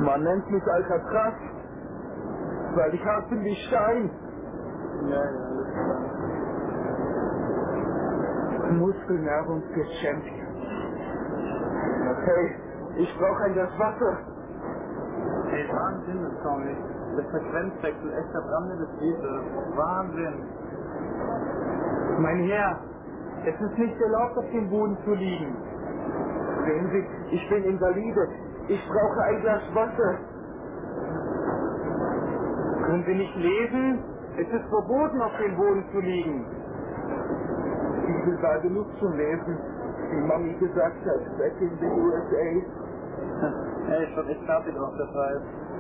Man nennt mich Alcatraz, weil ich hart bin wie Stein. Ja, alles klar. Muskelnahrung für Champion. Okay, ich brauche ein Glas Wasser. Ey, Wahnsinn, das Tommy. Der Frequenzwechsel, echter Brande des Liebes. Wahnsinn. Mein Herr, es ist nicht erlaubt, auf dem Boden zu liegen. Sehen Sie, ich bin Invalide. Ich brauche ein Glas Wasser. Können Sie nicht lesen? Es ist verboten, auf dem Boden zu liegen. Die Bibel war genug zum Lesen, wie Mami gesagt hat, back in the USA. Ey, schon echt fertig auf der Zeit.